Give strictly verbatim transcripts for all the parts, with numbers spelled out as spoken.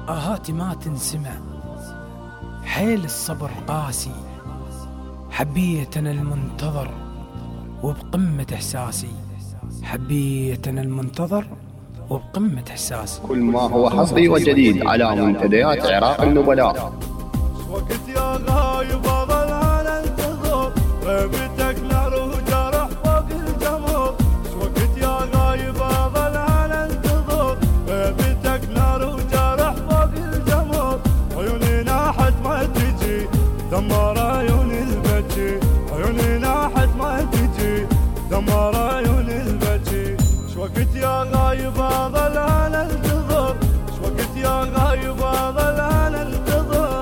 آهاتي ما تنسمع، حيل الصبر قاسي، حبيت أنا المنتظر وبقمة إحساسي، حبيت أنا المنتظر وبقمة إحساسي. كل ما هو حصري وجديد على منتديات عراق النبلاء. وقت يا غايب أظل أنا انتظر غيبتك نار وجرح فوق الجمر. وقت يا غايب أظل أنا انتظر غيبتك نار وجرح فوق الجمر. عيوني ناحت ما تجي دمر عيون البكي، عيوني ناحت ما تجي دمر عيون البكي. وقت يا غايب أظل أنا انتظر، وقت يا غايب أظل أنا انتظر.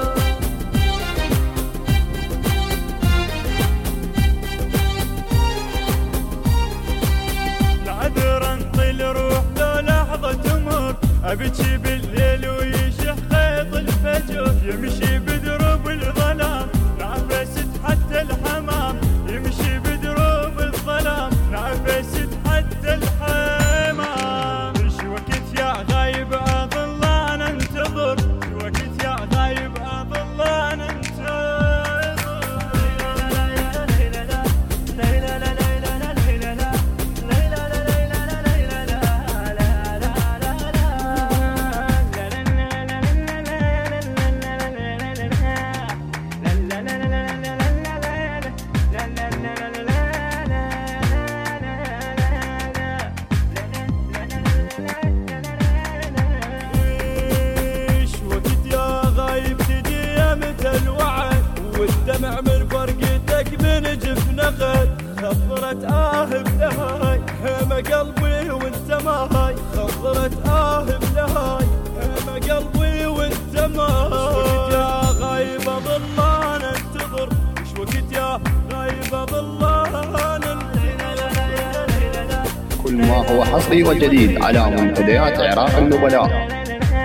نادر انطل روح لو لحظة تمر، ابكي بالليل ويشح خيط الفجر. يمشي بدروب الظلام نعفست حتى الحمام، يمشي بدروب الظلام نعفست حتى الحمام. شو وقت يا غايب اظل انا انتظر، شو وقت يا غايب اظل انا انتظر. الوعد والدمع من فرقتك من جفنك، خضرت آه بلهاي هما قلبي وانت ماهاي، خضرت آه بلهاي هما قلبي وانت ماهاي. يا غايب اظل انا انتظر، وش وقت يا غايب اظل انا انتظر. كل ما هو حصري وجديد على منتديات عراق النبلاء.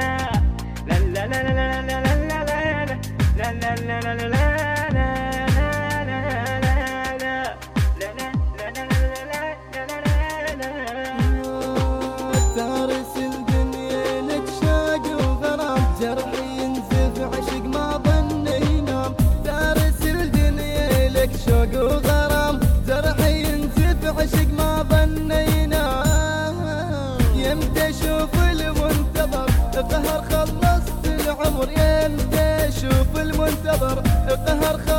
تارس الدنيا لك شاق وغرام، جرحي ينزف عشق ما ظن ينام. تارس الدنيا لك شوق وغرام، جرحي ينزف عشق ما ظن ينام. يمتى اشوف المنتظر قهر خلصت العمر، يمتى اشوف المنتظر قهر خلصت